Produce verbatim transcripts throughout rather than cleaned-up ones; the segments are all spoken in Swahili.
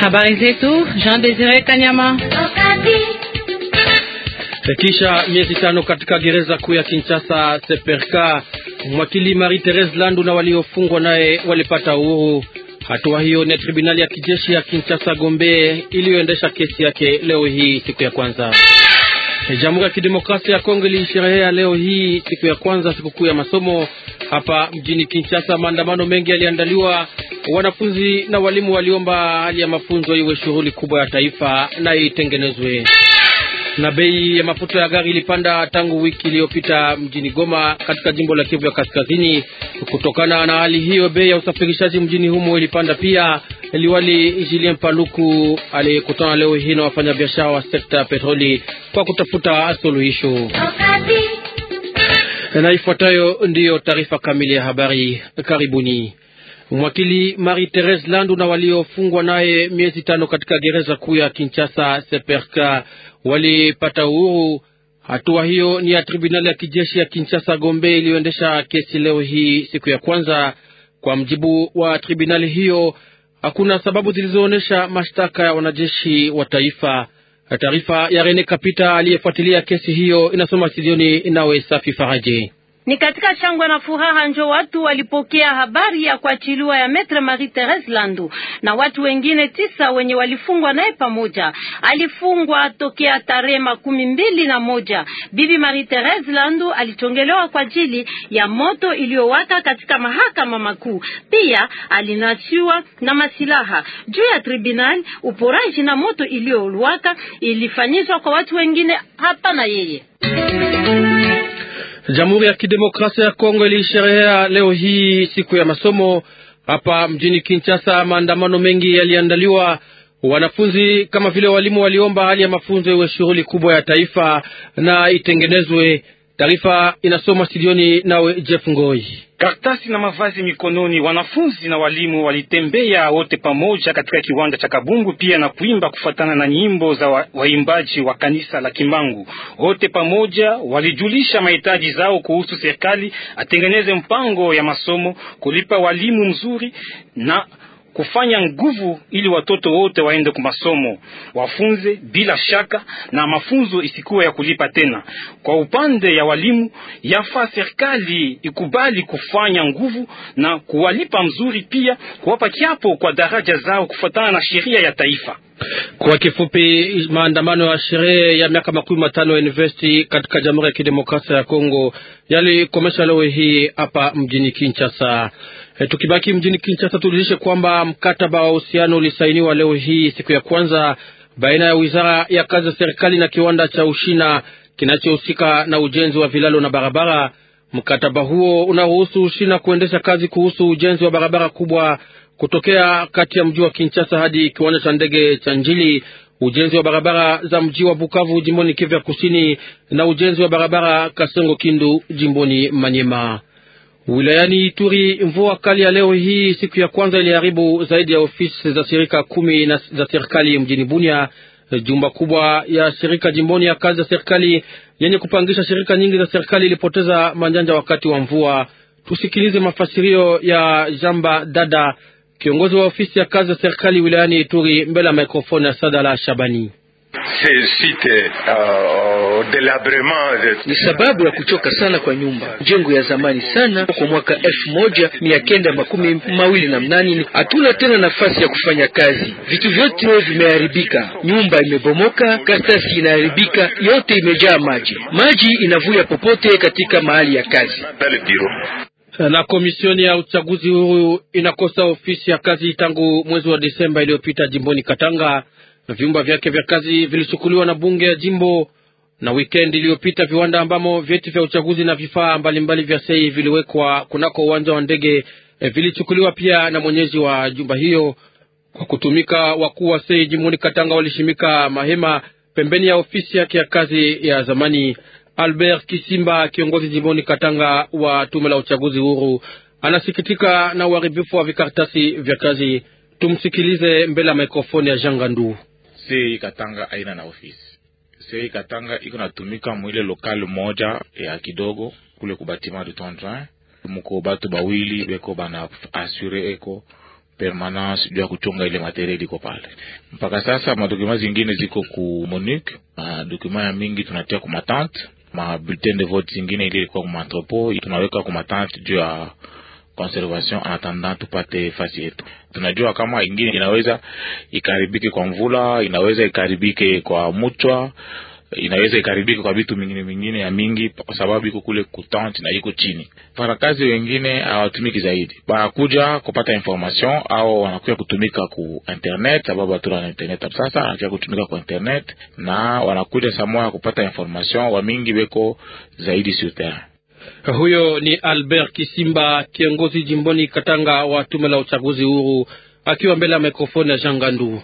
Habari zetu Jean Desire Kanyama. Kisha miezi tano katika gereza kuu ya Kinshasa Seperka, mwakili Marie Therese Landu na waliofungwa naye walipata uhuru. Hatua hiyo ni tribunali ya kijeshi ya Kinshasa Gombe iliyoendesha kesi yake leo hii siku ya kwanza. Jamhuri ya Kidemokrasia ya Kongo ilisherehea leo hii siku ya kwanza sikukuu ya masomo hapa mjini Kinshasa. Maandamano mengi yaliandaliwa. Wanafunzi na walimu waliomba hali ya mafunzo iwe shughuli kubwa ya taifa na itengenezwe. Na bei ya mafuta ya gari ilipanda tangu wiki iliyopita mjini Goma katika jimbo la Kivu ya Kaskazini. Kutokana na hali hiyo, bei ya usafirishaji mjini humo ilipanda pia. Liwali Julien Paluku alikutana leo hii na wafanyabiashara wa sekta ya petroli kwa kutafuta suluhisho. Na ifuatayo ndiyo taarifa kamili ya habari. Karibuni. Mwakili Marie Therese Landu na waliofungwa naye miezi tano katika gereza kuu ya Kinshasa Seperka walipata uhuru. Hatua hiyo ni ya tribunali ya kijeshi ya Kinshasa Gombe iliyoendesha kesi leo hii siku ya kwanza. Kwa mjibu wa tribunali hiyo, hakuna sababu zilizoonesha mashtaka ya wanajeshi wa taifa. Taarifa ya Rene Kapita aliyefuatilia kesi hiyo inasoma studioni nawe Safi Faraje. Ni katika shangwe na furaha njo watu walipokea habari ya kuachiliwa ya Maître Marie Therese Landu na watu wengine tisa wenye walifungwa naye pamoja. Alifungwa tokea tarehe makumi mbili na moja. Bibi Marie Therese Landu alitongelewa kwa ajili ya moto iliyowaka katika mahakama makuu. Pia alinachiwa na masilaha. Juu ya tribunal, uporaji na moto iliyowaka ilifanyishwa kwa watu wengine hapa na yeye. Jamhuri ya Kidemokrasia ya Kongo ilisherehea leo hii siku ya masomo hapa mjini Kinshasa. Maandamano mengi yaliandaliwa. Wanafunzi kama vile walimu waliomba hali ya mafunzo iwe shughuli kubwa ya taifa na itengenezwe. Taarifa inasoma studioni nawe Jeff Ngoi. Karatasi na mavazi mikononi, wanafunzi na walimu walitembea wote pamoja katika kiwanja cha Kabungu pia na kuimba kufuatana na nyimbo za wa, waimbaji wa kanisa la Kimbangu. Wote pamoja walijulisha mahitaji zao kuhusu serikali atengeneze mpango ya masomo, kulipa walimu mzuri na kufanya nguvu ili watoto wote waende kwa masomo, wafunze bila shaka na mafunzo isikuwe ya kulipa tena. Kwa upande ya walimu, yafaa serikali ikubali kufanya nguvu na kuwalipa mzuri, pia kuwapa kiapo kwa daraja zao kufuatana na sheria ya taifa. Kwa kifupi, maandamano ya sherehe ya miaka makumi matano ya university katika Jamhuri ya Kidemokrasia ya Kongo yalikomesha leo hii hapa mjini Kinshasa. E, tukibaki mjini Kinshasa tulilishe kwamba mkataba wa uhusiano ulisainiwa leo hii siku ya kwanza baina ya Wizara ya Kazi ya Serikali na kiwanda cha Ushina kinachohusika na ujenzi wa vilalo na barabara. Mkataba huo unaruhusu Ushina kuendesha kazi kuhusu ujenzi wa barabara kubwa kutokea kati ya mji wa Kinshasa hadi kiwanja cha ndege cha Njili, ujenzi wa barabara za mji wa Bukavu jimboni Kivu ya Kusini na ujenzi wa barabara Kasengo Kindu jimboni Manyema. Wilayani Ituri, mvua kali ya leo hii siku ya kwanza iliharibu zaidi ya ofisi za shirika kumi na za serikali mjini Bunia. Jumba kubwa ya shirika jimboni ya kazi za serikali yenye kupangisha shirika nyingi za serikali ilipoteza manjanja wakati wa mvua. Tusikilize mafasirio ya Jamba Dada, kiongozi wa ofisi ya kazi za serikali wilayani Ituri, mbele ya mikrofoni ya Sadala Shabani. Ni sababu ya kuchoka sana kwa nyumba jengo ya zamani sana. Kwa mwaka elfu moja mia kenda makumi mawili na mnani hatuna tena nafasi ya kufanya kazi. Vitu vyote vimeharibika, nyumba imebomoka, karatasi inaharibika, yote imejaa maji. Maji inavuja popote katika mahali ya kazi. Na komisioni ya uchaguzi huru inakosa ofisi ya kazi tangu mwezi wa Desemba iliyopita jimboni Katanga. Vyumba vyake vya kazi vilichukuliwa na bunge ya jimbo, na weekend iliyopita viwanda ambamo vyeti vya uchaguzi na vifaa mbalimbali vya sei viliwekwa kunako uwanja wa ndege e, vilichukuliwa pia na mwenyezi wa jumba hiyo. Kwa kutumika, wakuu wa sei jimboni Katanga walishimika mahema pembeni ya ofisi yake ya kazi ya zamani. Albert Kisimba, kiongozi jimboni Katanga wa tume la uchaguzi huru, anasikitika na uharibifu wa vikaratasi vya kazi. Tumsikilize mbele ya mikrofoni ya Jangandu. Sei Katanga aina na ofisi. Sei Katanga iko natumika mwile lokali moja ya kidogo kule kubatima du Tondrin. Muko batu bawili beko bana asure eko permanence juu ya kuchunga ile materiel iko pale. Mpaka sasa madokuma zingine ziko ku Monique, madokuma ya mingi tunatia ku matante, ma bulletin de vote zingine ile ilikuwa ku entrepot, tunaweka ku matante juu ya conservation en attendant tupate fasi yetu. Tunajua kama ingine inaweza ikaribike kwa mvula, inaweza ikaribike kwa mchwa, inaweza ikaribike kwa vitu mingine mingine ya mingi kwa sababu iko kule kutante na iko chini. Farakazi wengine hawatumiki zaidi. Banakuja kupata information au wanakuja kutumika ku internet sababu hatuna na internet sasa, wanakuja kutumika ku internet na wanakuja samoa kupata information wa mingi weko zaidi sur terrain. Huyo ni Albert Kisimba, kiongozi jimboni Katanga wa tume la uchaguzi huru, akiwa mbele ya mikrofoni ya Jean Gandu.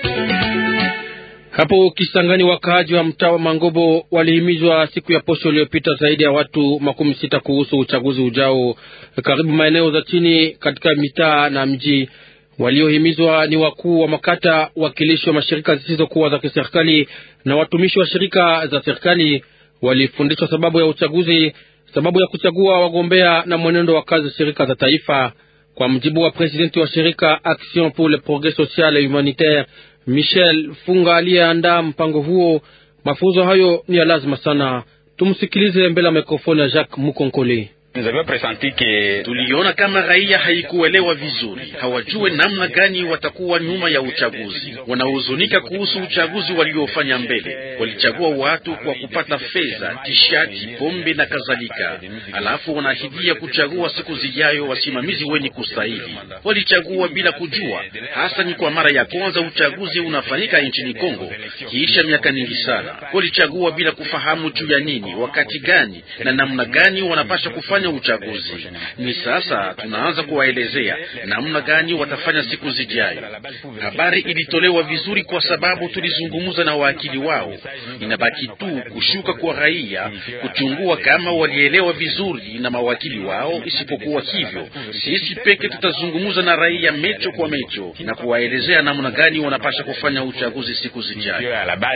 Hapo Kisangani, wakaaji wa mtaa wa Mangobo walihimizwa siku ya posho iliyopita zaidi ya watu makumi sita kuhusu uchaguzi ujao karibu maeneo za chini katika mitaa na mji. Waliohimizwa ni wakuu wa makata, wakilishi wa mashirika zisizokuwa za kiserikali na watumishi wa shirika za serikali. Walifundishwa sababu ya uchaguzi, sababu ya kuchagua wagombea na mwenendo wa kazi shirika za taifa. Kwa mjibu wa presidenti wa shirika Action pour le Progrès Social et Humanitaire Michel Funga aliyeandaa mpango huo, mafunzo hayo ni ya lazima sana. Tumsikilize mbele ya mikrofoni ya Jacques Mukonkole. Tuliona kama raia haikuelewa vizuri, hawajue namna gani watakuwa nyuma ya uchaguzi. Wanahuzunika kuhusu uchaguzi waliofanya mbele. Walichagua watu kwa kupata fedha, tishati, pombe na kadhalika. Alafu wanahidia kuchagua siku zijayo wasimamizi wenye kustahili. Walichagua bila kujua, hasa ni kwa mara ya kwanza uchaguzi unafanyika nchini Kongo kisha miaka mingi sana. Walichagua bila kufahamu juu ya nini, wakati gani na namna gani wanapaswa kufanya uchaguzi. Ni sasa tunaanza kuwaelezea namna gani watafanya siku zijayo. Habari ilitolewa vizuri kwa sababu tulizungumza na wakili wao. Inabaki tu kushuka kwa raia kuchungua kama walielewa vizuri na mawakili wao. Isipokuwa hivyo, sisi peke tutazungumza na raia mecho kwa mecho na kuwaelezea namna gani wanapaswa kufanya uchaguzi siku zijayo.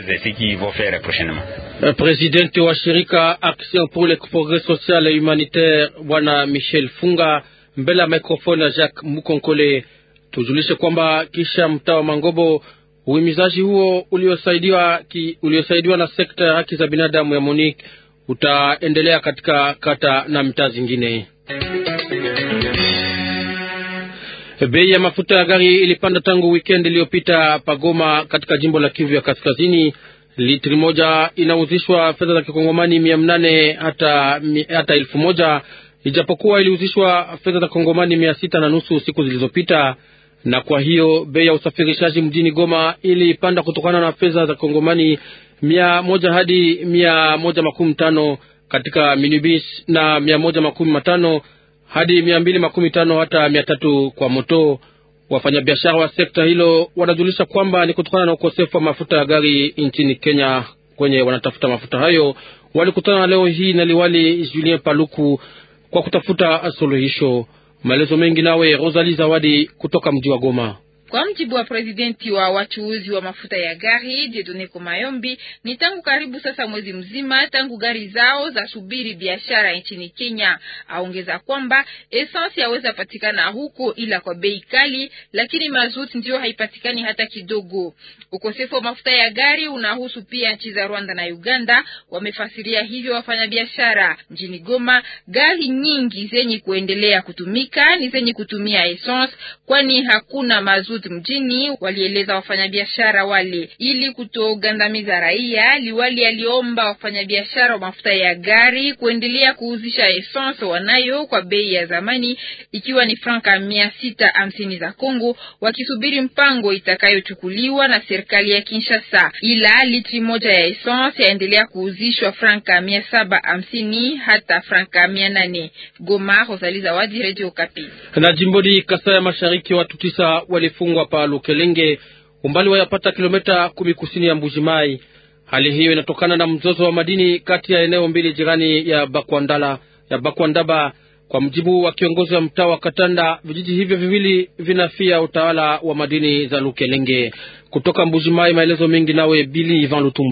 Presidenti wa shirika Action pour le Progrès Social et Humanitaire Bwana Michel Funga mbele ya mikrofoni ya Jacques Mukonkole. Tujulishe kwamba kisha mtaa wa Mangobo uhimizaji huo uliosaidiwa ki, uliosaidiwa na sekta ya haki za binadamu ya Monique utaendelea katika kata na mitaa zingine. Bei ya mafuta ya gari ilipanda tangu weekend iliyopita pagoma katika jimbo la Kivu ya Kaskazini. Litri moja inauzishwa fedha za kikongomani mia mnane hata hata elfu moja, ijapokuwa iliuzishwa fedha za kongomani mia sita na nusu siku zilizopita. Na kwa hiyo bei ya usafirishaji mjini Goma ilipanda kutokana na fedha za kongomani mia moja hadi mia moja makumi tano katika minibus na mia moja makumi matano hadi mia mbili makumi tano hata mia tatu kwa moto. Wafanyabiashara wa sekta hilo wanajulisha kwamba ni kutokana na ukosefu wa mafuta ya gari nchini Kenya. Kwenye wanatafuta mafuta hayo walikutana leo hii na liwali Julien Paluku kwa kutafuta suluhisho. Maelezo mengi nawe Rosalie Zawadi kutoka mji wa Goma. Kwa mjibu wa presidenti wa wachuuzi wa mafuta ya gari Dieudonné Komayombi, ni tangu karibu sasa mwezi mzima tangu gari zao za subiri biashara nchini Kenya. Aongeza kwamba essence yaweza patikana huko ila kwa bei kali, lakini mazuti ndio haipatikani hata kidogo. Ukosefu wa mafuta ya gari unahusu pia nchi za Rwanda na Uganda, wamefasiria hivyo wafanyabiashara. Mjini Goma, gari nyingi zenye kuendelea kutumika ni zenye kutumia essence kwani hakuna mazuti mjini, walieleza wafanyabiashara wale. Ili kutogandamiza raia, liwali aliomba wafanyabiashara wa mafuta ya gari kuendelea kuuzisha essence wanayo kwa bei ya zamani, ikiwa ni franka mia sita hamsini za Kongo, wakisubiri mpango itakayochukuliwa na serikali ya Kinshasa. Ila litri moja ya essence yaendelea kuuzishwa franka mia saba hamsini hata franka mia nane. Goma, Rosalie Zawadi, Radio Okapi. Na jimboni Kasai ya Mashariki watu tisa walifungwa pa Lukelenge, umbali wayapata kilomita kumi kusini ya Mbujimai. Hali hiyo inatokana na mzozo wa madini kati ya eneo mbili jirani ya Bakwandala ya Bakwandaba. Kwa mjibu wa kiongozi wa mtaa wa Katanda, vijiji hivyo viwili vinafia utawala wa madini za Lukelenge. Kutoka Mbujimai, maelezo mengi nawe Bili Ivan Lutumba.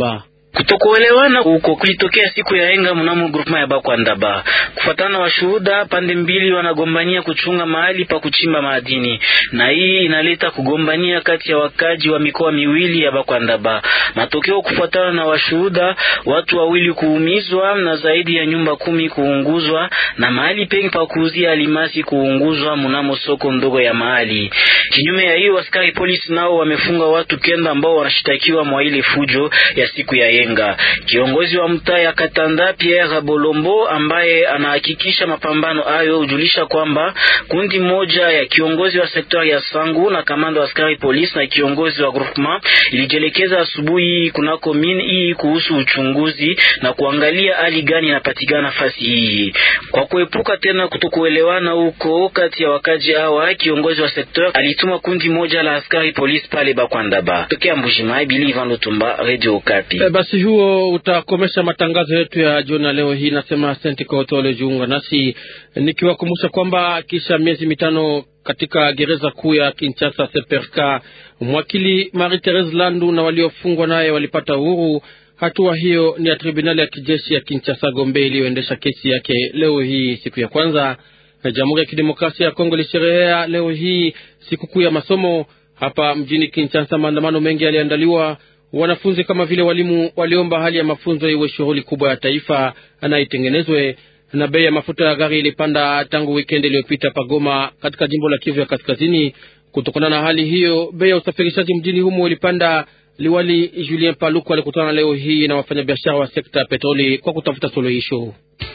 Kutokuelewana huko kulitokea siku ya Yenga mnamo groupement ya Bakwandaba. Kufuatana na washuhuda, pande mbili wanagombania kuchunga mahali pa kuchimba madini, na hii inaleta kugombania kati ya wakaji wa mikoa miwili ya Bakwandaba. Matokeo, kufuatana na washuhuda, watu wawili kuumizwa na zaidi ya nyumba kumi kuunguzwa na mahali pengi pa kuuzia alimasi kuunguzwa mnamo soko ndogo ya mahali. Kinyume ya hiyo, askari polisi nao wamefunga watu kenda ambao wanashitakiwa mwa ile fujo ya siku ya Yenga. Kiongozi wa mtaa ya Katanda Pierre Bolombo, ambaye anahakikisha mapambano hayo, hujulisha kwamba kundi moja ya kiongozi wa sekta ya Sangu na kamanda wa askari polisi na kiongozi wa groupement ilijelekeza asubuhi kunako mine hii kuhusu uchunguzi na kuangalia hali gani inapatikana nafasi hii. Kwa kuepuka tena kutokuelewana huko kati ya wakaji hawa, kiongozi wa sekta alituma kundi moja la askari polisi pale Bakwandaba. Tokea Mbujimai, Bili Ivan Lutumba, Radio Okapi. E, basi huo utakomesha matangazo yetu ya jioni leo hii. Nasema asante kwa wote waliojiunga nasi, nikiwakumbusha kwamba kisha miezi mitano katika gereza kuu ya Kinshasa C P R K, mwakili Marie Therese Landu na waliofungwa naye walipata uhuru. Hatua hiyo ni ya tribunali ya kijeshi ya Kinshasa Gombe iliyoendesha kesi yake leo hii siku ya kwanza. Jamhuri ya Kidemokrasia ya Kongo ilisherehea leo hii sikukuu ya masomo. Hapa mjini Kinshasa maandamano mengi yaliandaliwa. Wanafunzi kama vile walimu waliomba hali ya mafunzo iwe shughuli kubwa ya taifa anaitengenezwe. Na bei ya mafuta ya gari ilipanda tangu weekend iliyopita pagoma katika jimbo la Kivu ya Kaskazini. Kutokana na hali hiyo, bei ya usafirishaji mjini humo ilipanda. Liwali Julien Paluku alikutana leo hii na wafanyabiashara wa sekta ya petroli kwa kutafuta suluhisho.